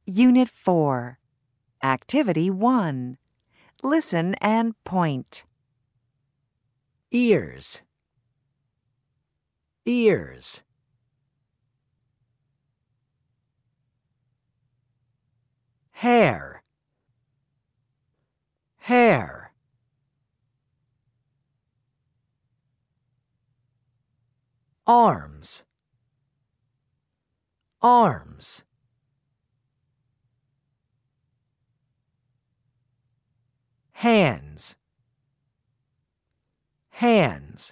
Unit 4. Activity 1. Listen and point. Ears, ears. Hair, hair. Arms, arms. Hands, hands.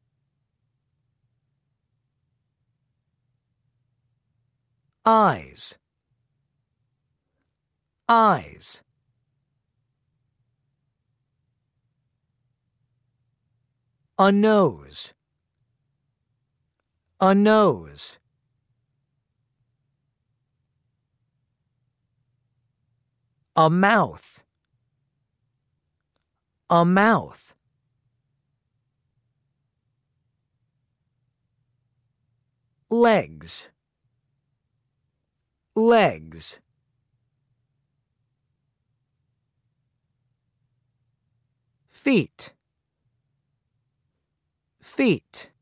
Eyes, eyes. A nose, a nose. A mouth, a mouth. Legs, legs. Feet, feet.